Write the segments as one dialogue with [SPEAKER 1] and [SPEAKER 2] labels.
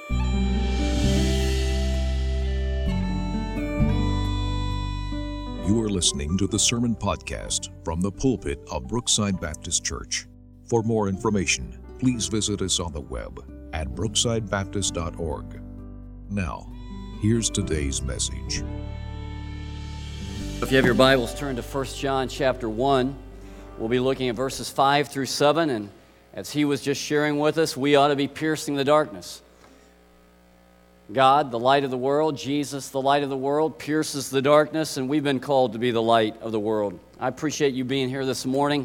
[SPEAKER 1] You are listening to the Sermon Podcast from the pulpit of Brookside Baptist Church. For more information, please visit us on the web at brooksidebaptist.org. Now, here's today's message.
[SPEAKER 2] If you have your Bibles, turn to 1 John chapter 1. We'll be looking at verses 5 through 7, and as he was just sharing with us, we ought to be piercing the darkness. God, the light of the world, Jesus, the light of the world, pierces the darkness, and we've been called to be the light of the world. I appreciate you being here this morning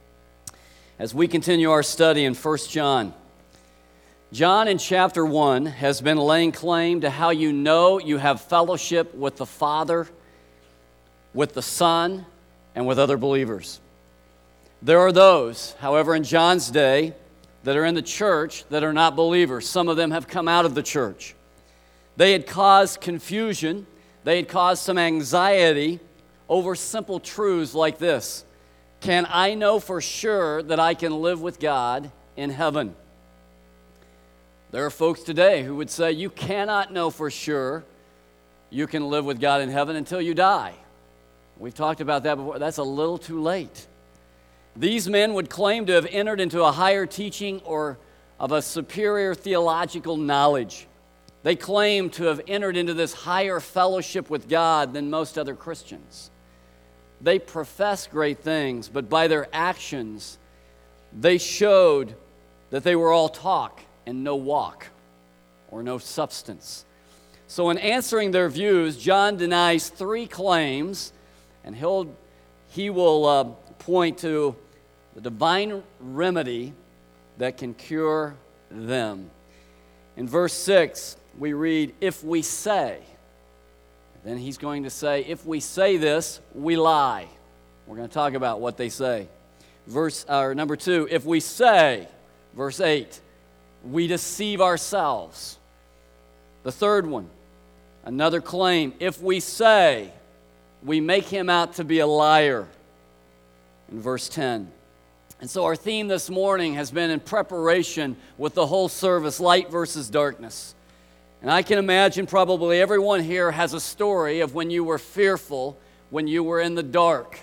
[SPEAKER 2] as we continue our study in 1 John. John in chapter 1 has been laying claim to how you know you have fellowship with the Father, with the Son, and with other believers. There are those, however, in John's day that are in the church that are not believers. Some of them have come out of the church. They had caused confusion. They had caused some anxiety over simple truths like this. Can I know for sure that I can live with God in heaven? There are folks today who would say you cannot know for sure you can live with God in heaven until you die. We've talked about that before. That's a little too late. These men would claim to have entered into a higher teaching or of a superior theological knowledge. They claim to have entered into this higher fellowship with God than most other Christians. They profess great things, but by their actions, they showed that they were all talk and no walk, or no substance. So in answering their views, John denies three claims, and he will point to the divine remedy that can cure them. In verse 6, we read, if we say, then he's going to say, if we say this, we lie. We're going to talk about what they say. Number 2, if we say, verse 8, we deceive ourselves. The third one, another claim, if we say, we make him out to be a liar. In verse 10. And so our theme this morning has been in preparation with the whole service, light versus darkness. And I can imagine probably everyone here has a story of when you were fearful, when you were in the dark.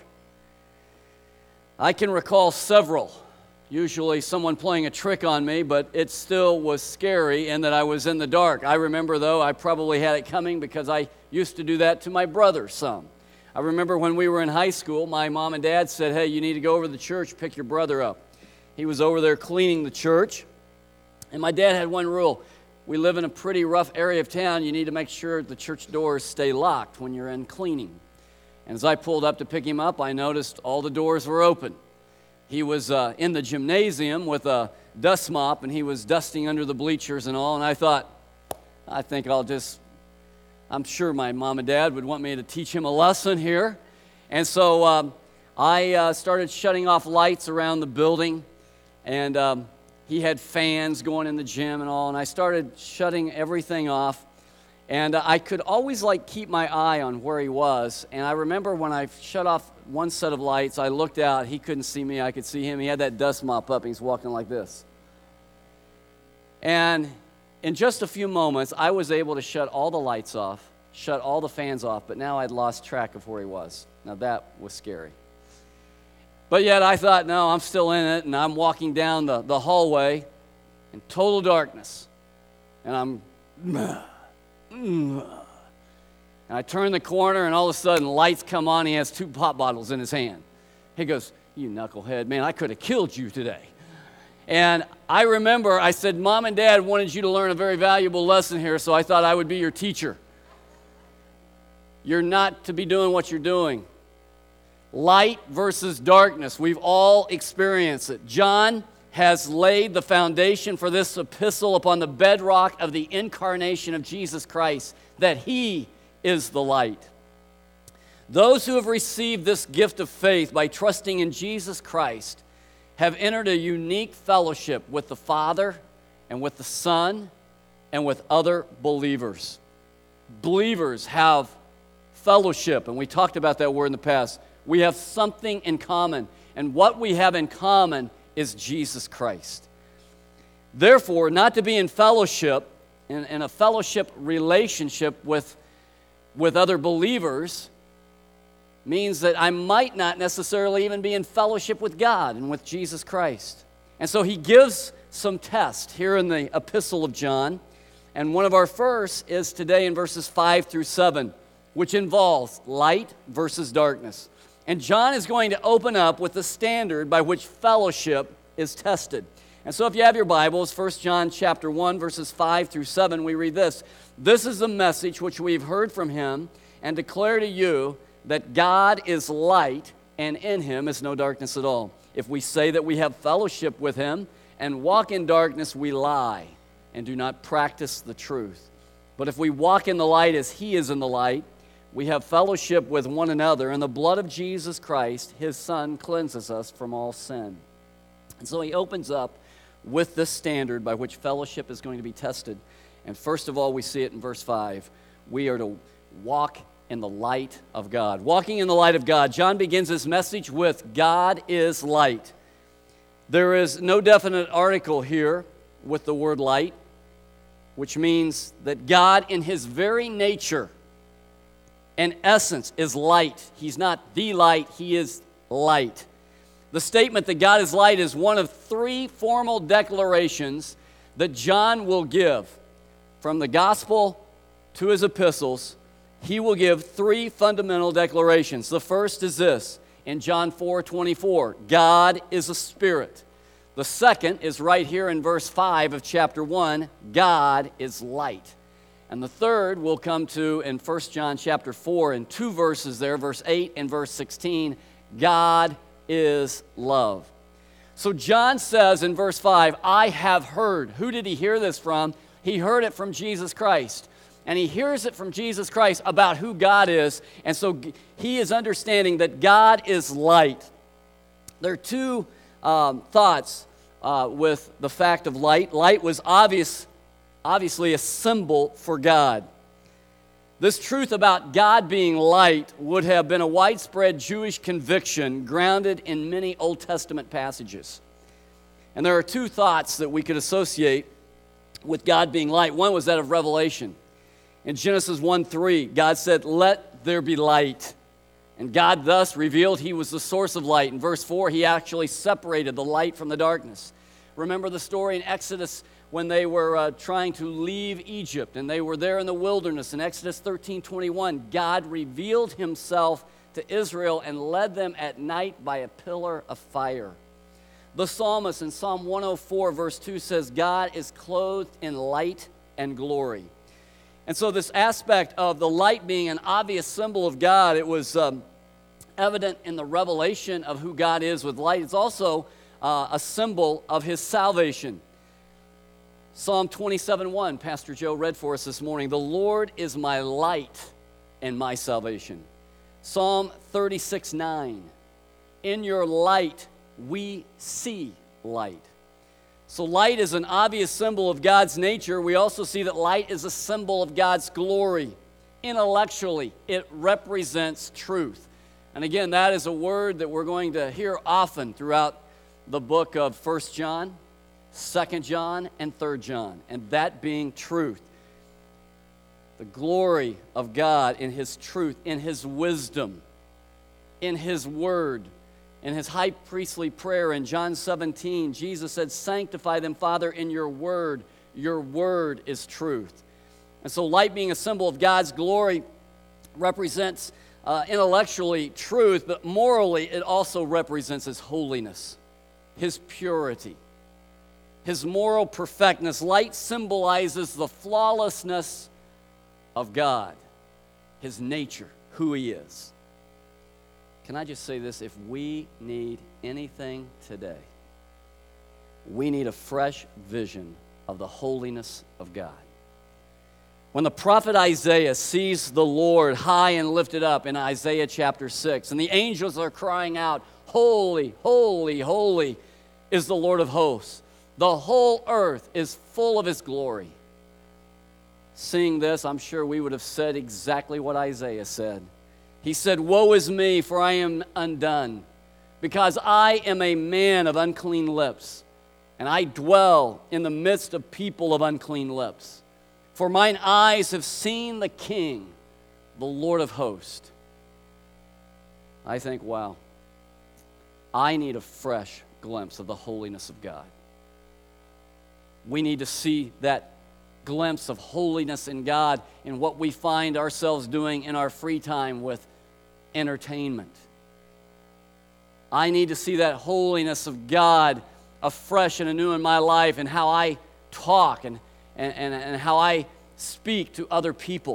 [SPEAKER 2] I can recall several, usually someone playing a trick on me, but it still was scary in that I was in the dark. I remember, though, I probably had it coming because I used to do that to my brother some. I remember when we were in high school, my mom and dad said, hey, you need to go over to the church, pick your brother up. He was over there cleaning the church, and my dad had one rule. We live in a pretty rough area of town. You need to make sure the church doors stay locked when you're in cleaning. And as I pulled up to pick him up, I noticed all the doors were open. He was in the gymnasium with a dust mop, and he was dusting under the bleachers and all, and I thought, I'm sure my mom and dad would want me to teach him a lesson here. And so I started shutting off lights around the building, and he had fans going in the gym and all, and I started shutting everything off. And I could always keep my eye on where he was. And I remember when I shut off one set of lights, I looked out. He couldn't see me. I could see him. He had that dust mop up, and he's walking like this. And in just a few moments, I was able to shut all the lights off, shut all the fans off, but now I'd lost track of where he was. Now that was scary. But yet I thought, no, I'm still in it, and I'm walking down the hallway in total darkness. And and I turn the corner, and all of a sudden, lights come on. He has 2 pop bottles in his hand. He goes, you knucklehead, man, I could have killed you today. And I remember I said, Mom and Dad wanted you to learn a very valuable lesson here, so I thought I would be your teacher. You're not to be doing what you're doing. Light versus darkness. We've all experienced it. John has laid the foundation for this epistle upon the bedrock of the incarnation of Jesus Christ, that he is the light. Those who have received this gift of faith by trusting in Jesus Christ have entered a unique fellowship with the Father and with the Son and with other believers. Believers have fellowship, and we talked about that word in the past. We have something in common, and what we have in common is Jesus Christ. Therefore, not to be in fellowship in a fellowship relationship with other believers means that I might not necessarily even be in fellowship with God and with Jesus Christ. And so he gives some tests here in the Epistle of John. And one of our first is today in verses 5 through 7, which involves light versus darkness. And John is going to open up with the standard by which fellowship is tested. And so if you have your Bibles, 1 John chapter 1, verses 5 through 7, we read this. This is the message which we've heard from him and declare to you that God is light and in him is no darkness at all. If we say that we have fellowship with him and walk in darkness, we lie and do not practice the truth. But if we walk in the light as he is in the light, we have fellowship with one another, and the blood of Jesus Christ, his Son, cleanses us from all sin. And so he opens up with this standard by which fellowship is going to be tested. And first of all, we see it in verse 5. We are to walk in the light of God. Walking in the light of God. John begins his message with, God is light. There is no definite article here with the word light, which means that God in his very nature and essence is light. He's not the light, he is light. The statement that God is light is one of three formal declarations that John will give. From the gospel to his epistles, he will give three fundamental declarations. The first is this, in John 4:24, God is a spirit. The second is right here in verse 5 of chapter 1, God is light. And the third we'll come to in 1 John chapter 4 in two verses there, verse 8 and verse 16, God is love. So John says in verse 5, I have heard. Who did he hear this from? He heard it from Jesus Christ. And he hears it from Jesus Christ about who God is. And so he is understanding that God is light. There are two thoughts with the fact of light. Light was obviously a symbol for God. This truth about God being light would have been a widespread Jewish conviction grounded in many Old Testament passages. And there are two thoughts that we could associate with God being light. One was that of Revelation. In Genesis 1:3, God said, let there be light. And God thus revealed he was the source of light. In verse 4, he actually separated the light from the darkness. Remember the story in Exodus when they were trying to leave Egypt and they were there in the wilderness. In Exodus 13:21, God revealed himself to Israel and led them at night by a pillar of fire. The psalmist in Psalm 104 verse 2 says, God is clothed in light and glory. And so this aspect of the light being an obvious symbol of God, it was evident in the revelation of who God is with light. It's also a symbol of his salvation. Psalm 27:1, Pastor Joe read for us this morning, the Lord is my light and my salvation. Psalm 36:9, in your light we see light. So light is an obvious symbol of God's nature. We also see that light is a symbol of God's glory. Intellectually, it represents truth. And again, that is a word that we're going to hear often throughout the book of 1 John, 2 John, and 3 John, and that being truth. The glory of God in his truth, in his wisdom, in his word. In his high priestly prayer in John 17, Jesus said, sanctify them, Father, in your word. Your word is truth. And so light being a symbol of God's glory represents intellectually truth, but morally it also represents his holiness, his purity, his moral perfectness. Light symbolizes the flawlessness of God, his nature, who he is. Can I just say this? If we need anything today, we need a fresh vision of the holiness of God. When the prophet Isaiah sees the Lord high and lifted up in Isaiah chapter 6, and the angels are crying out, holy, holy, holy is the Lord of hosts. The whole earth is full of his glory. Seeing this, I'm sure we would have said exactly what Isaiah said. He said, woe is me, for I am undone, because I am a man of unclean lips, and I dwell in the midst of people of unclean lips. For mine eyes have seen the King, the Lord of hosts. I think, wow, I need a fresh glimpse of the holiness of God. We need to see that glimpse of holiness in God in what we find ourselves doing in our free time with entertainment. I need to see that holiness of God afresh and anew in my life and how I talk and how I speak to other people.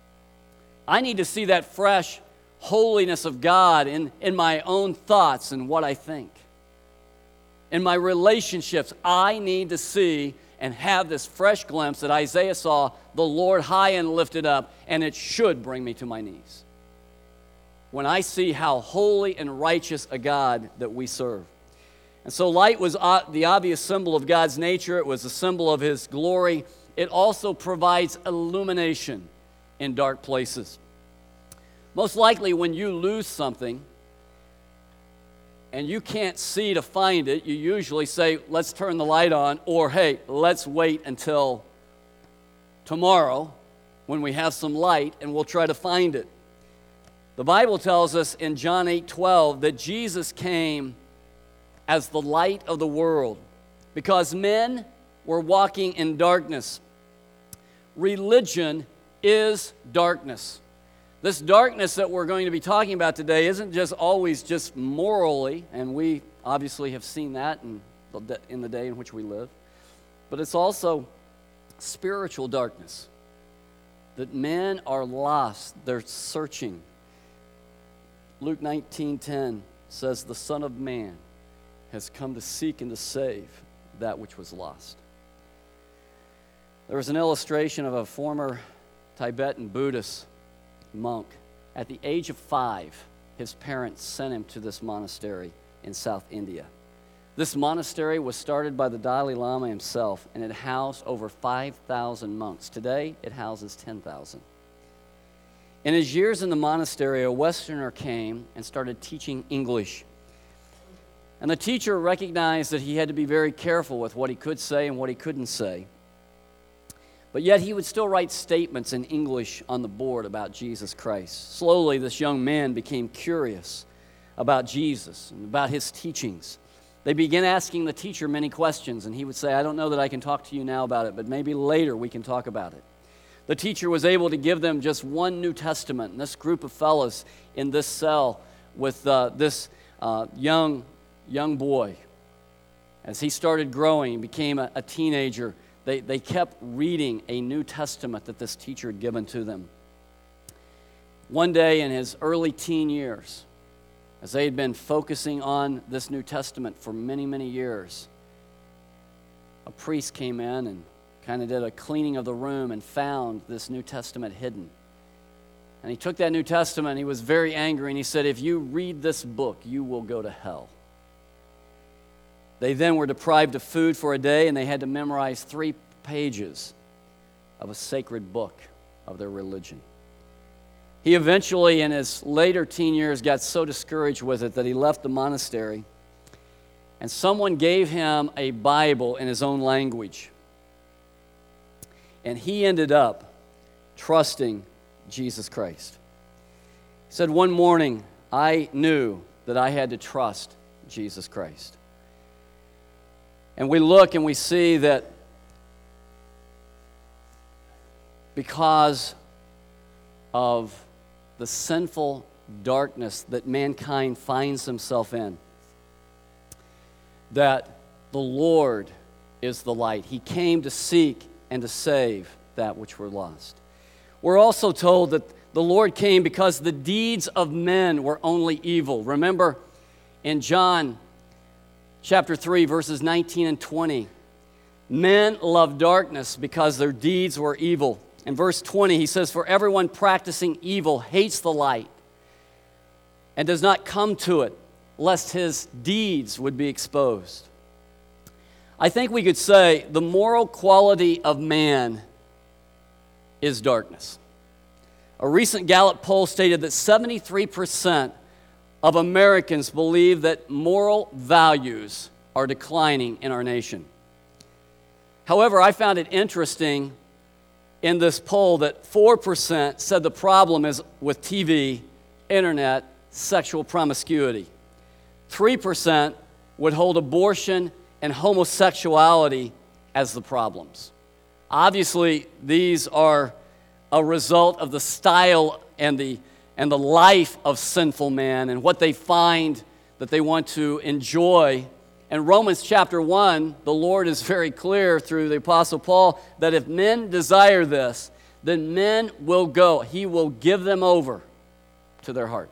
[SPEAKER 2] I need to see that fresh holiness of God in my own thoughts and what I think. In my relationships, I need to see and have this fresh glimpse that Isaiah saw, the Lord high and lifted up, and it should bring me to my knees. When I see how holy and righteous a God that we serve. And so light was the obvious symbol of God's nature. It was a symbol of His glory. It also provides illumination in dark places. Most likely when you lose something and you can't see to find it, you usually say, let's turn the light on, or hey, let's wait until tomorrow when we have some light and we'll try to find it. The Bible tells us in John 8:12 that Jesus came as the light of the world because men were walking in darkness. Religion is darkness. This darkness that we're going to be talking about today isn't just always just morally, and we obviously have seen that in the day in which we live, but it's also spiritual darkness, that men are lost, they're searching. Luke 19:10 says, the Son of Man has come to seek and to save that which was lost. There was an illustration of a former Tibetan Buddhist monk. At the age of 5, his parents sent him to this monastery in South India. This monastery was started by the Dalai Lama himself, and it housed over 5,000 monks. Today, it houses 10,000. In his years in the monastery, a Westerner came and started teaching English. And the teacher recognized that he had to be very careful with what he could say and what he couldn't say. But yet he would still write statements in English on the board about Jesus Christ. Slowly, this young man became curious about Jesus and about his teachings. They began asking the teacher many questions, and he would say, I don't know that I can talk to you now about it, but maybe later we can talk about it. The teacher was able to give them just one New Testament, and this group of fellows in this cell with this young boy, as he started growing, he became a teenager, they kept reading a New Testament that this teacher had given to them. One day in his early teen years, as they had been focusing on this New Testament for many, many years, a priest came in and kind of did a cleaning of the room and found this New Testament hidden. And he took that New Testament and he was very angry and he said, if you read this book, you will go to hell. They then were deprived of food for a day and they had to memorize 3 pages of a sacred book of their religion. He eventually, in his later teen years, got so discouraged with it that he left the monastery, and someone gave him a Bible in his own language. And he ended up trusting Jesus Christ. He said, one morning, I knew that I had to trust Jesus Christ. And we look and we see that because of the sinful darkness that mankind finds himself in, that the Lord is the light. He came to seek and to save that which were lost. We're also told that the Lord came because the deeds of men were only evil. Remember in John chapter 3, verses 19 and 20, men love darkness because their deeds were evil. In verse 20, he says, for everyone practicing evil hates the light and does not come to it, lest his deeds would be exposed. I think we could say the moral quality of man is darkness. A recent Gallup poll stated that 73% of Americans believe that moral values are declining in our nation. However, I found it interesting in this poll that 4% said the problem is with TV, internet, sexual promiscuity. 3% would hold abortion and homosexuality as the problems. Obviously, these are a result of the style and the life of sinful man and what they find that they want to enjoy. In Romans chapter 1, the Lord is very clear through the Apostle Paul that if men desire this, then men will go. He will give them over to their heart.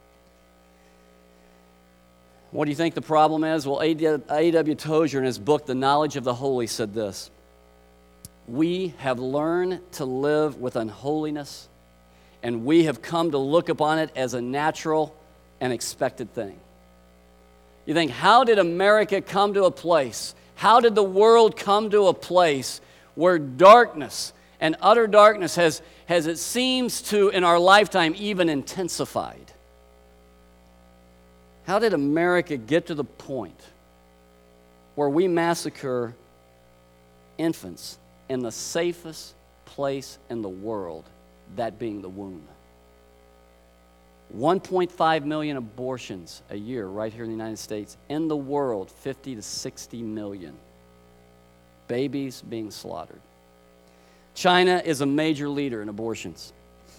[SPEAKER 2] What do you think the problem is? Well, A.W. Tozer in his book, The Knowledge of the Holy, said this: "We have learned to live with unholiness, and we have come to look upon it as a natural and expected thing." You think, how did America come to a place? How did the world come to a place where darkness and utter darkness has it seems to, in our lifetime, even intensified? How did America get to the point where we massacre infants in the safest place in the world, that being the womb? 1.5 million abortions a year right here in the United States. In the world, 50 to 60 million babies being slaughtered. China is a major leader in abortions.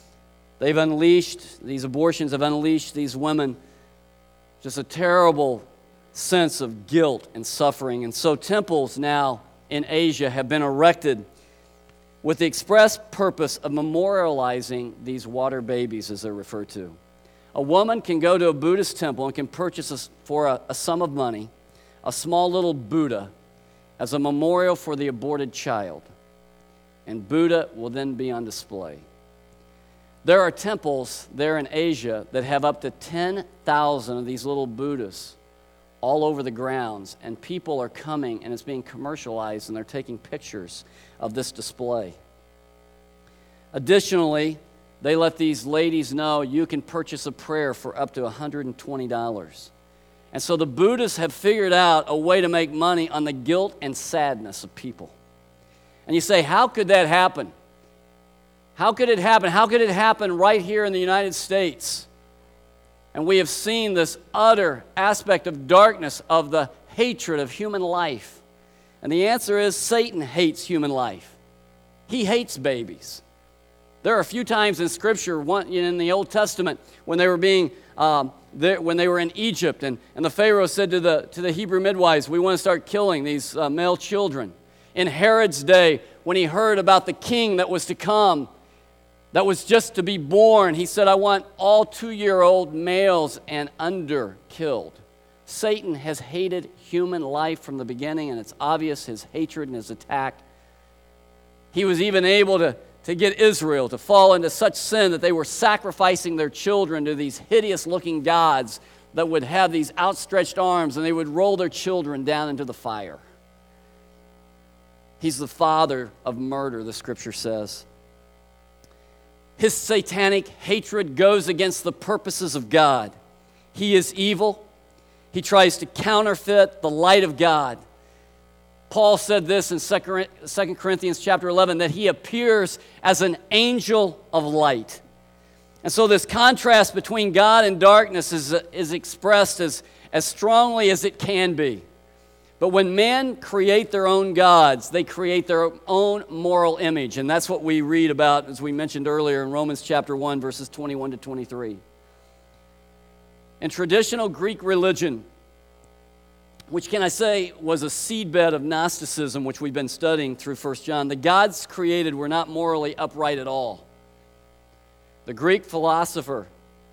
[SPEAKER 2] These abortions have unleashed these women just a terrible sense of guilt and suffering. And so temples now in Asia have been erected with the express purpose of memorializing these water babies, as they're referred to. A woman can go to a Buddhist temple and can purchase for a sum of money a small little Buddha as a memorial for the aborted child. And Buddha will then be on display. There are temples there in Asia that have up to 10,000 of these little Buddhas all over the grounds, and people are coming, and it's being commercialized, and they're taking pictures of this display. Additionally, they let these ladies know you can purchase a prayer for up to $120. And so the Buddhists have figured out a way to make money on the guilt and sadness of people. And you say, how could that happen? How could it happen? How could it happen right here in the United States? And we have seen this utter aspect of darkness, of the hatred of human life. And the answer is Satan hates human life. He hates babies. There are a few times in Scripture, in the Old Testament, when they were when they were in Egypt, and the Pharaoh said to the Hebrew midwives, "We want to start killing these male children." In Herod's day, when he heard about the king that was to come, that was just to be born, he said, "I want all 2-year-old males and under killed." Satan has hated human life from the beginning, and it's obvious his hatred and his attack. He was even able to get Israel to fall into such sin that they were sacrificing their children to these hideous-looking gods that would have these outstretched arms, and they would roll their children down into the fire. He's the father of murder, the Scripture says. His satanic hatred goes against the purposes of God. He is evil. He tries to counterfeit the light of God. Paul said this in 2 Corinthians chapter 11, that he appears as an angel of light. And so this contrast between God and darkness is expressed as strongly as it can be. But when men create their own gods, they create their own moral image. And that's what we read about, as we mentioned earlier, in Romans chapter 1, verses 21 to 23. In traditional Greek religion, which can I say was a seedbed of Gnosticism, which we've been studying through 1 John, the gods created were not morally upright at all. The Greek philosopher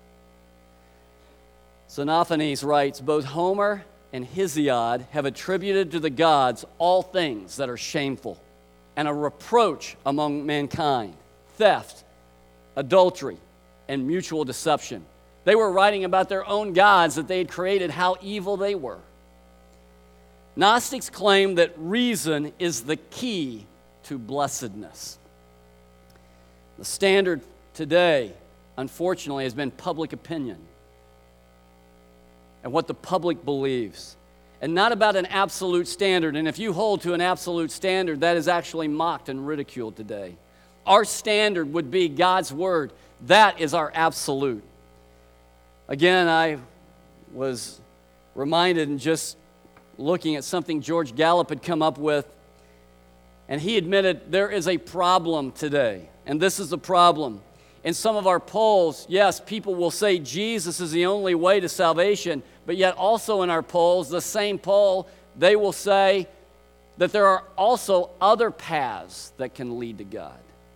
[SPEAKER 2] Xenophanes writes, "Both Homer and Hesiod have attributed to the gods all things that are shameful and a reproach among mankind: theft, adultery, and mutual deception." They were writing about their own gods that they had created, how evil they were. Gnostics claim that reason is the key to blessedness. The standard today, unfortunately, has been public opinion and what the public believes, and not about an absolute standard. And if you hold to an absolute standard, that is actually mocked and ridiculed today. Our standard would be God's Word. That is our absolute. Again, I was reminded in just looking at something George Gallup had come up with, and he admitted there is a problem today, and this is the problem. In some of our polls, yes, people will say Jesus is the only way to salvation, but yet also in our polls, the same poll, they will say that there are also other paths that can lead to God.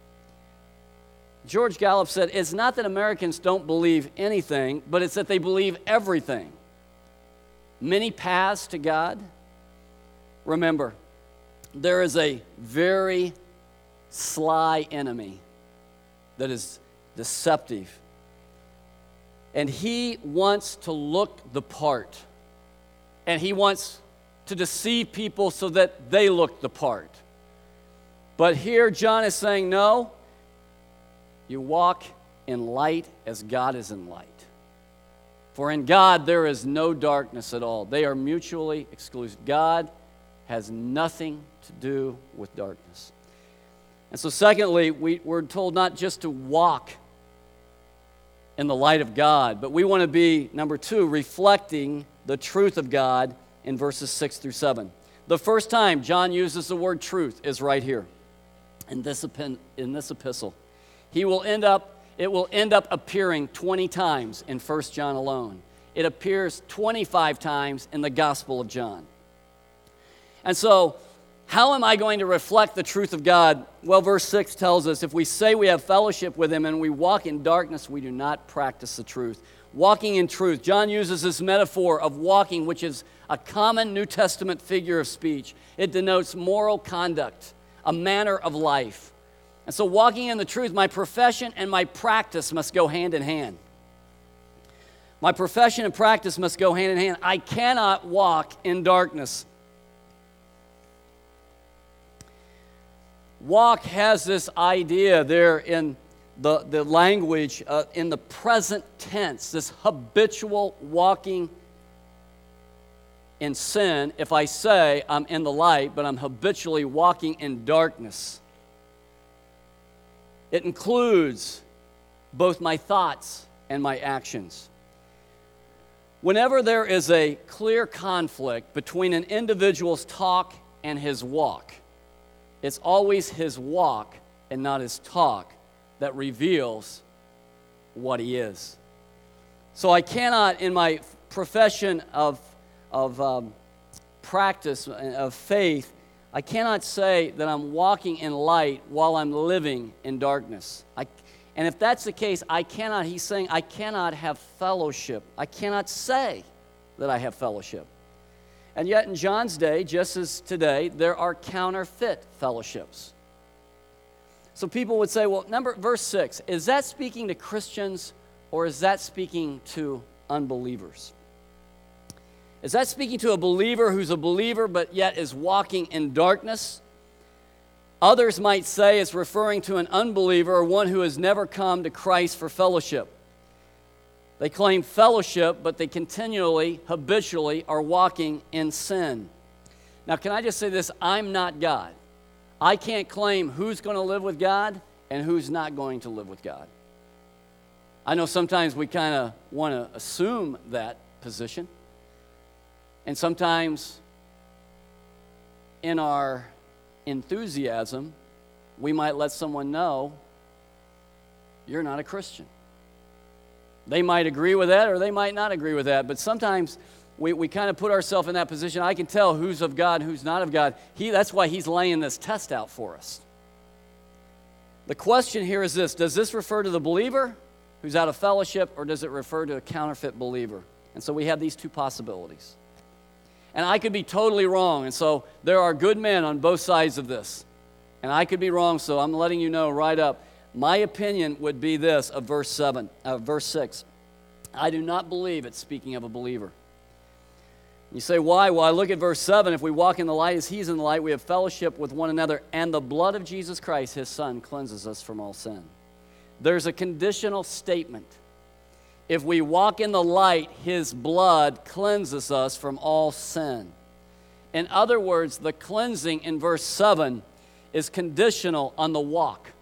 [SPEAKER 2] George Gallup said, it's not that Americans don't believe anything, but it's that they believe everything. Many paths to God. Remember, there is a very sly enemy that is deceptive. And he wants to look the part. And he wants to deceive people so that they look the part. But here John is saying, no, you walk in light as God is in light. For in God there is no darkness at all. They are mutually exclusive. God has nothing to do with darkness. And so secondly, we're told not just to walk in the light of God, but we want to be, number two, reflecting the truth of God in verses 6 through 7. The first time John uses the word truth is right here in this epistle. It will end up appearing 20 times in 1 John alone. It appears 25 times in the Gospel of John. And so, how am I going to reflect the truth of God? Well, verse 6 tells us, if we say we have fellowship with Him and we walk in darkness, we do not practice the truth. Walking in truth. John uses this metaphor of walking, which is a common New Testament figure of speech. It denotes moral conduct, a manner of life. And so walking in the truth, my profession and my practice must go hand in hand. My profession and practice must go hand in hand. I cannot walk in darkness. Walk has this idea there in the language, in the present tense, this habitual walking in sin. If I say I'm in the light, but I'm habitually walking in darkness. It includes both my thoughts and my actions. Whenever there is a clear conflict between an individual's talk and his walk, it's always his walk and not his talk that reveals what he is. So I cannot, in my profession of practice, of faith, I cannot say that I'm walking in light while I'm living in darkness. And if that's the case, he's saying I cannot have fellowship. I cannot say that I have fellowship. And yet in John's day, just as today, there are counterfeit fellowships. So people would say, well, verse 6, is that speaking to Christians or is that speaking to unbelievers? Is that speaking to a believer who's a believer but yet is walking in darkness? Others might say it's referring to an unbeliever or one who has never come to Christ for fellowship. They claim fellowship, but they continually, habitually are walking in sin. Now, can I just say this? I'm not God. I can't claim who's going to live with God and who's not going to live with God. I know sometimes we kind of want to assume that position. And sometimes in our enthusiasm, we might let someone know you're not a Christian. They might agree with that or they might not agree with that. But sometimes we kind of put ourselves in that position. I can tell who's of God, who's not of God. That's why he's laying this test out for us. The question here is this: does this refer to the believer who's out of fellowship, or does it refer to a counterfeit believer? And so we have these two possibilities. And I could be totally wrong, and so there are good men on both sides of this. And I could be wrong, so I'm letting you know right up. My opinion would be this of verse 6. I do not believe it's speaking of a believer. You say, why? Well, I look at verse 7. If we walk in the light as he's in the light, we have fellowship with one another, and the blood of Jesus Christ, his Son, cleanses us from all sin. There's a conditional statement. If we walk in the light, his blood cleanses us from all sin. In other words, the cleansing in verse 7 is conditional on the walk.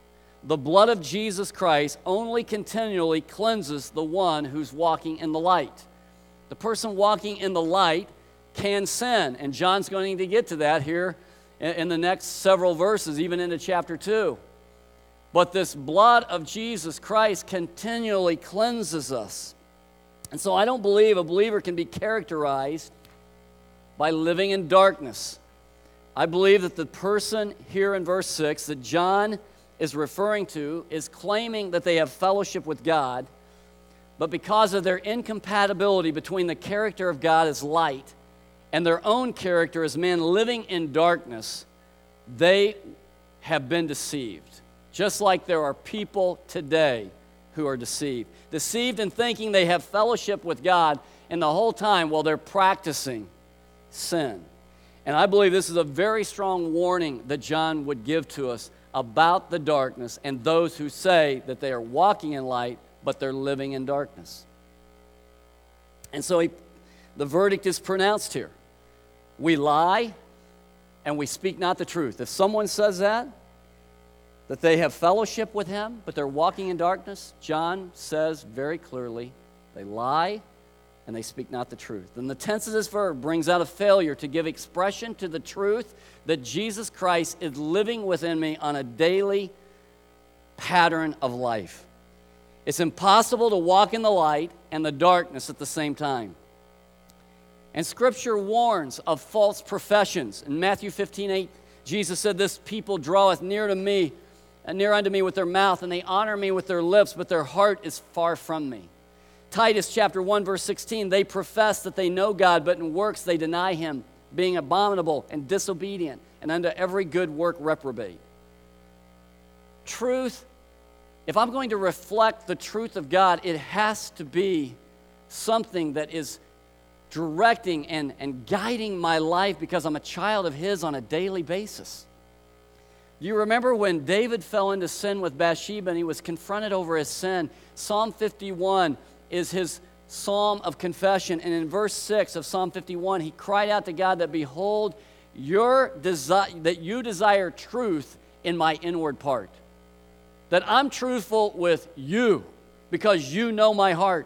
[SPEAKER 2] the blood of Jesus Christ only continually cleanses the one who's walking in the light. The person walking in the light can sin, and John's going to get to that here in the next several verses, even into chapter 2. But this blood of Jesus Christ continually cleanses us. And so I don't believe a believer can be characterized by living in darkness. I believe that the person here in verse 6 that John is referring to is claiming that they have fellowship with God, but because of their incompatibility between the character of God as light and their own character as men living in darkness, they have been deceived. Just like there are people today who are deceived. Deceived in thinking they have fellowship with God, and the whole time while they're practicing sin. And I believe this is a very strong warning that John would give to us about the darkness and those who say that they are walking in light, but they're living in darkness. And so the verdict is pronounced here. We lie and we speak not the truth. If someone says that they have fellowship with him, but they're walking in darkness, John says very clearly, they lie and they speak not the truth. And the tense of this verb brings out a failure to give expression to the truth that Jesus Christ is living within me on a daily pattern of life. It's impossible to walk in the light and the darkness at the same time. And Scripture warns of false professions. In Matthew 15:8, Jesus said, "This people draweth near unto me with their mouth, and they honor me with their lips, but their heart is far from me." Titus chapter 1, verse 16, "They profess that they know God, but in works they deny him, being abominable and disobedient, and unto every good work reprobate." Truth, if I'm going to reflect the truth of God, it has to be something that is directing and guiding my life because I'm a child of his on a daily basis. Do you remember when David fell into sin with Bathsheba and he was confronted over his sin? Psalm 51 is his psalm of confession. And in verse 6 of Psalm 51, he cried out to God that, "Behold, that you desire truth in my inward part." That I'm truthful with you because you know my heart.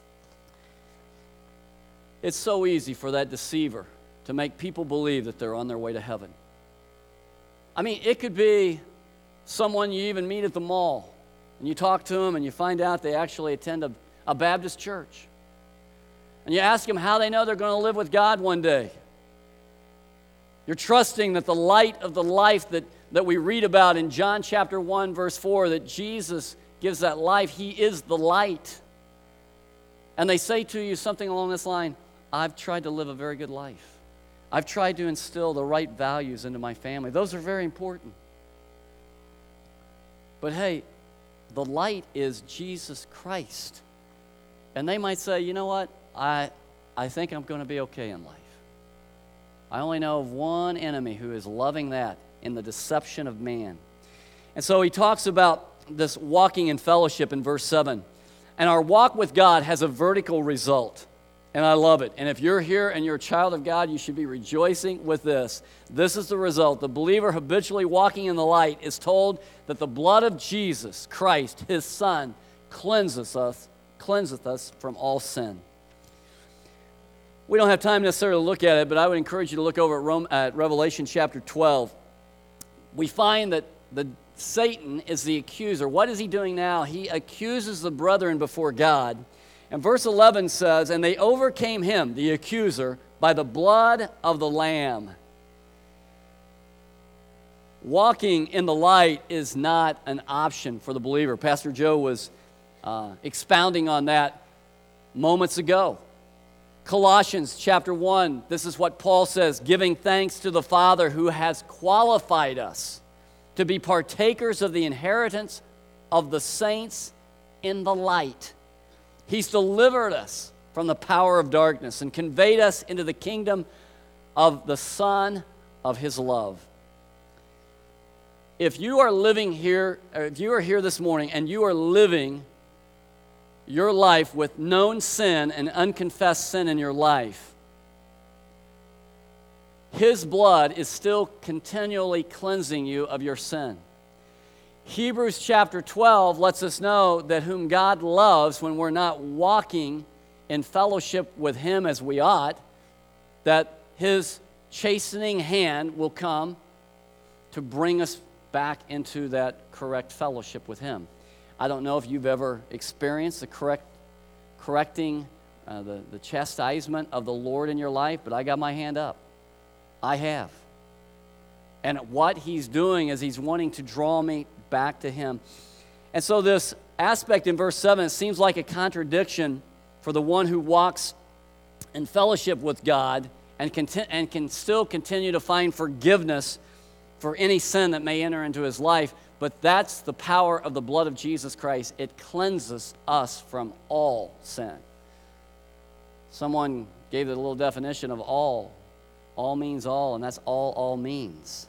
[SPEAKER 2] It's so easy for that deceiver to make people believe that they're on their way to heaven. I mean, it could be someone you even meet at the mall, and you talk to them and you find out they actually attend a Baptist church. And you ask them how they know they're going to live with God one day. You're trusting that the light of the life that we read about in John chapter 1, verse 4, that Jesus gives that life. He is the light. And they say to you something along this line, "I've tried to live a very good life. I've tried to instill the right values into my family. Those are very important." But hey, the light is Jesus Christ. And they might say, "You know what? I think I'm going to be okay in life. I only know of one enemy who is loving that in the deception of man." And so he talks about this walking in fellowship in verse 7. And our walk with God has a vertical result. And I love it. And if you're here and you're a child of God, you should be rejoicing with this. This is the result. The believer habitually walking in the light is told that the blood of Jesus Christ, his Son, cleanseth us from all sin. We don't have time necessarily to look at it, but I would encourage you to look over at Revelation chapter 12. We find that Satan is the accuser. What is he doing now? He accuses the brethren before God. And verse 11 says, "And they overcame him," the accuser, "by the blood of the Lamb." Walking in the light is not an option for the believer. Pastor Joe was expounding on that moments ago. Colossians chapter 1, this is what Paul says, "Giving thanks to the Father who has qualified us to be partakers of the inheritance of the saints in the light." He's delivered us from the power of darkness and conveyed us into the kingdom of the Son of his love. If you are living here, or if you are here this morning and you are living your life with known sin and unconfessed sin in your life, his blood is still continually cleansing you of your sin. Hebrews chapter 12 lets us know that whom God loves, when we're not walking in fellowship with Him as we ought, that His chastening hand will come to bring us back into that correct fellowship with Him. I don't know if you've ever experienced the correcting, the chastisement of the Lord in your life, but I got my hand up. I have. And what He's doing is He's wanting to draw me back to Him. And so this aspect in verse 7, it seems like a contradiction for the one who walks in fellowship with God and can still continue to find forgiveness for any sin that may enter into his life. But that's the power of the blood of Jesus Christ. It cleanses us from all sin. Someone gave it a little definition of all. All means all, and that's all means.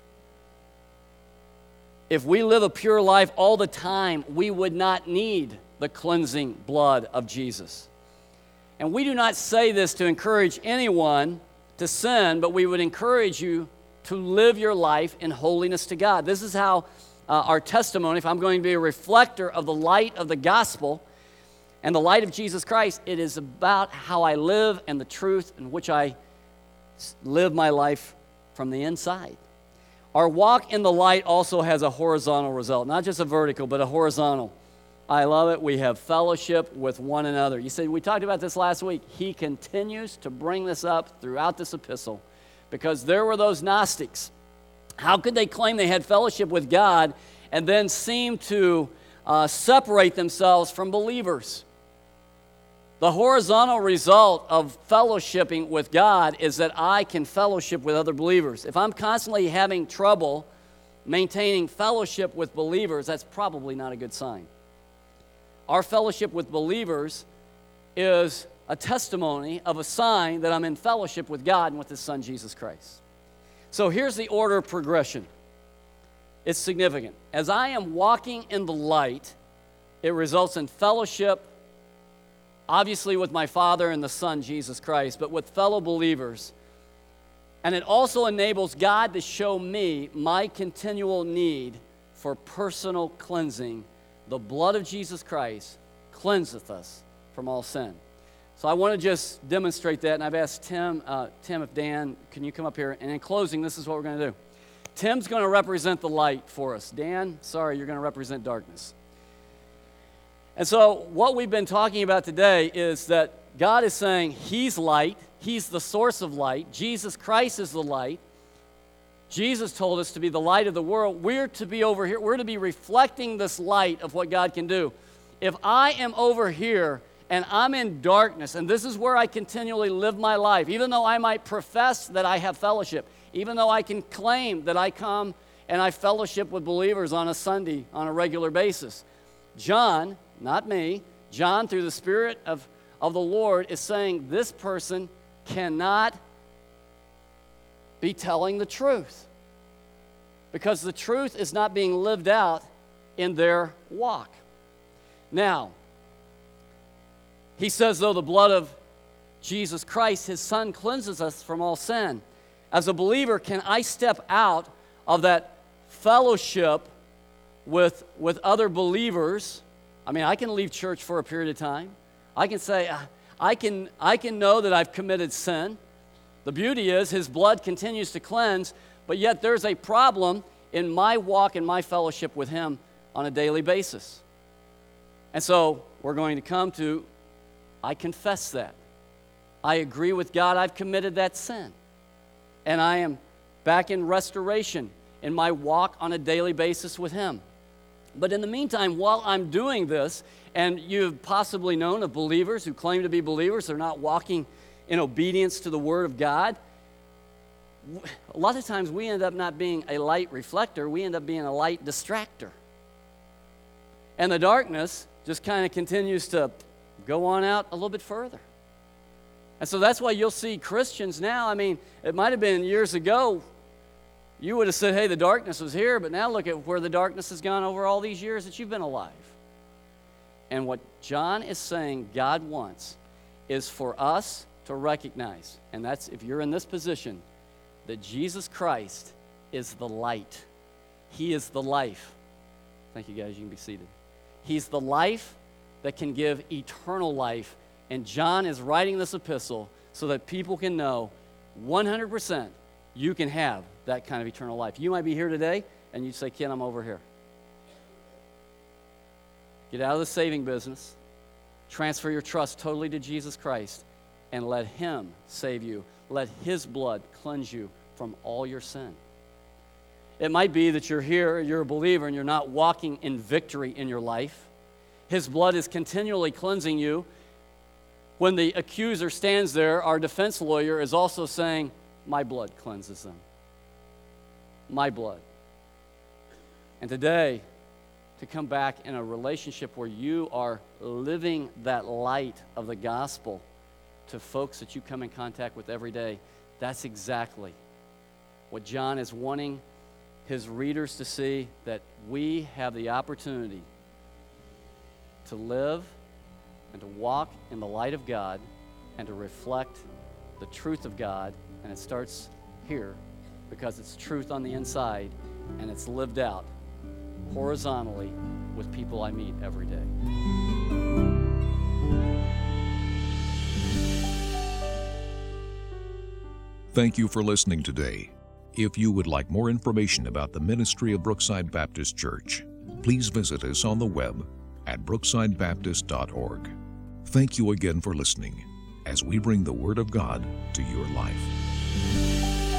[SPEAKER 2] If we live a pure life all the time, we would not need the cleansing blood of Jesus. And we do not say this to encourage anyone to sin, but we would encourage you to live your life in holiness to God. This is how our testimony, if I'm going to be a reflector of the light of the gospel and the light of Jesus Christ, it is about how I live and the truth in which I live my life from the inside. Our walk in the light also has a horizontal result, not just a vertical, but a horizontal. I love it. We have fellowship with one another. You said, we talked about this last week. He continues to bring this up throughout this epistle because there were those Gnostics. How could they claim they had fellowship with God and then seem to separate themselves from believers? The horizontal result of fellowshipping with God is that I can fellowship with other believers. If I'm constantly having trouble maintaining fellowship with believers, that's probably not a good sign. Our fellowship with believers is a testimony of a sign that I'm in fellowship with God and with His Son, Jesus Christ. So here's the order of progression. It's significant. As I am walking in the light, it results in fellowship, obviously with my Father and the Son, Jesus Christ, but with fellow believers. And it also enables God to show me my continual need for personal cleansing. The blood of Jesus Christ cleanseth us from all sin. So I want to just demonstrate that, and I've asked Tim, if Dan, can you come up here? And in closing, this is what we're going to do. Tim's going to represent the light for us. Dan, sorry, you're going to represent darkness. And so what we've been talking about today is that God is saying He's light. He's the source of light. Jesus Christ is the light. Jesus told us to be the light of the world. We're to be over here. We're to be reflecting this light of what God can do. If I am over here and I'm in darkness, and this is where I continually live my life, even though I might profess that I have fellowship, even though I can claim that I come and I fellowship with believers on a Sunday on a regular basis, John, not me, John, through the Spirit of the Lord, is saying this person cannot be telling the truth because the truth is not being lived out in their walk. Now, he says, though the blood of Jesus Christ, His Son, cleanses us from all sin. As a believer, can I step out of that fellowship with other believers? I mean, I can leave church for a period of time. I can say, I can know that I've committed sin. The beauty is His blood continues to cleanse, but yet there's a problem in my walk and my fellowship with Him on a daily basis. And so we're going to come to, I confess that. I agree with God, I've committed that sin. And I am back in restoration in my walk on a daily basis with Him. But in the meantime, while I'm doing this, and you've possibly known of believers who claim to be believers, they're not walking in obedience to the Word of God, a lot of times we end up not being a light reflector, we end up being a light distractor. And the darkness just kind of continues to go on out a little bit further. And so that's why you'll see Christians now, I mean, it might have been years ago, you would have said, hey, the darkness was here, but now look at where the darkness has gone over all these years that you've been alive. And what John is saying God wants is for us to recognize, and that's if you're in this position, that Jesus Christ is the light. He is the life. Thank you, guys. You can be seated. He's the life that can give eternal life. And John is writing this epistle so that people can know 100% you can have that kind of eternal life. You might be here today, and you say, Ken, I'm over here. Get out of the saving business. Transfer your trust totally to Jesus Christ, and let Him save you. Let His blood cleanse you from all your sin. It might be that you're here, you're a believer, and you're not walking in victory in your life. His blood is continually cleansing you. When the accuser stands there, our defense lawyer is also saying, my blood cleanses them. My blood. And today, to come back in a relationship where you are living that light of the gospel to folks that you come in contact with every day, that's exactly what John is wanting his readers to see, that we have the opportunity to live and to walk in the light of God and to reflect the truth of God. And it starts here because it's truth on the inside and it's lived out horizontally with people I meet every day.
[SPEAKER 1] Thank you for listening today. If you would like more information about the ministry of Brookside Baptist Church, please visit us on the web at brooksidebaptist.org. Thank you again for listening as we bring the Word of God to your life.